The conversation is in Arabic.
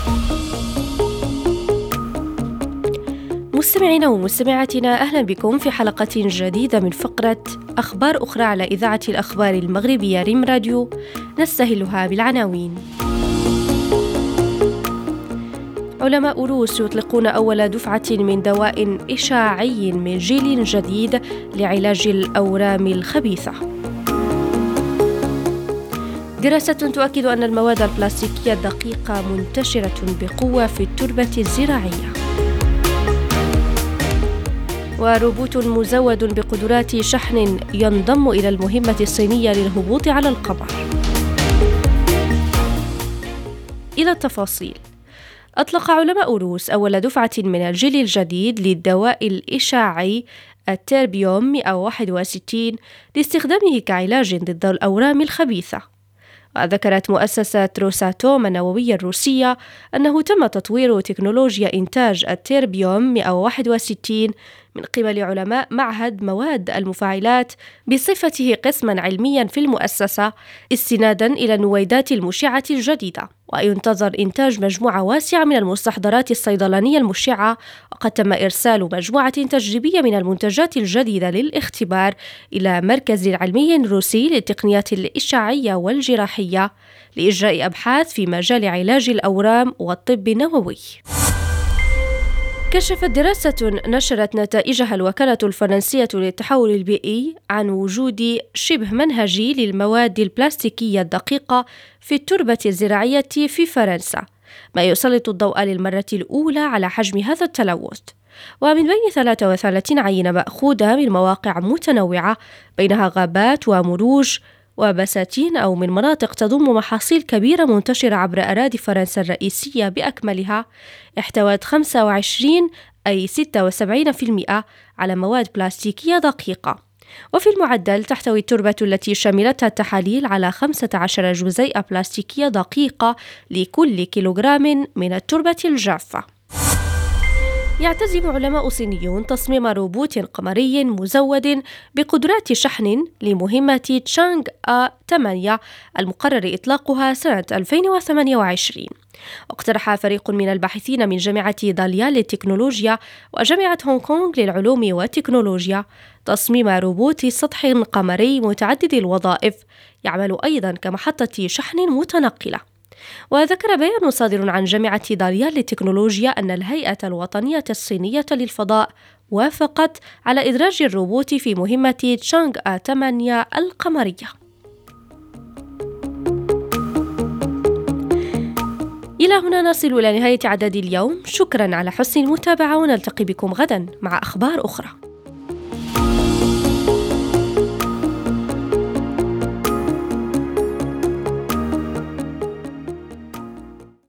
مستمعينا ومستمعاتنا، أهلا بكم في حلقة جديدة من فقرة أخبار أخرى على إذاعة الأخبار المغربية ريم راديو، نستهلها بالعناوين. علماء روس يطلقون أول دفعة من دواء إشعاعي من جيل جديد لعلاج الأورام الخبيثة. دراسة تؤكد أن المواد البلاستيكية الدقيقة منتشرة بقوة في التربة الزراعية. وروبوت مزود بقدرات شحن ينضم إلى المهمة الصينية للهبوط على القمر. إلى التفاصيل. أطلق علماء روس أول دفعة من الجيل الجديد للدواء الإشعاعي التيربيوم 161 لاستخدامه كعلاج ضد الأورام الخبيثة. وذكرت مؤسسة روساتوم النووية الروسية أنه تم تطوير تكنولوجيا إنتاج التيربيوم 161 من قبل علماء معهد مواد المفاعلات بصفته قسما علميا في المؤسسة، استنادا إلى النويدات المشعة الجديدة. وينتظر إنتاج مجموعة واسعة من المستحضرات الصيدلانية المشعة، وقد تم إرسال مجموعة تجريبية من المنتجات الجديدة للاختبار إلى مركز علمي روسي للتقنيات الإشعاعية والجراحية لإجراء أبحاث في مجال علاج الأورام والطب النووي. كشفت دراسة نشرت نتائجها الوكالة الفرنسية للتحول البيئي عن وجود شبه منهجي للمواد البلاستيكية الدقيقة في التربة الزراعية في فرنسا، ما يسلط الضوء للمرة الأولى على حجم هذا التلوث. ومن بين 33 عينة مأخوذة من مواقع متنوعة بينها غابات ومروج وبساتين أو من مناطق تضم محاصيل كبيرة منتشرة عبر أراضي فرنسا الرئيسية بأكملها، احتوت 25 أي 76% على مواد بلاستيكية دقيقة. وفي المعدل تحتوي التربة التي شملتها التحاليل على 15 جزيئة بلاستيكية دقيقة لكل كيلوغرام من التربة الجافة. يعتزم علماء صينيون تصميم روبوت قمري مزود بقدرات شحن لمهمة تشانغ 8 المقرر إطلاقها سنة 2028. اقترح فريق من الباحثين من جامعة داليان للتكنولوجيا وجامعة هونغ كونغ للعلوم والتكنولوجيا تصميم روبوت سطح قمري متعدد الوظائف يعمل أيضا كمحطة شحن متنقلة. وذكر بيان صادر عن جامعة داليان للتكنولوجيا أن الهيئة الوطنية الصينية للفضاء وافقت على إدراج الروبوت في مهمة تشانغ 8 القمرية. إلى هنا نصل إلى نهاية عدد اليوم. شكرا على حسن المتابعة، ونلتقي بكم غدا مع أخبار أخرى.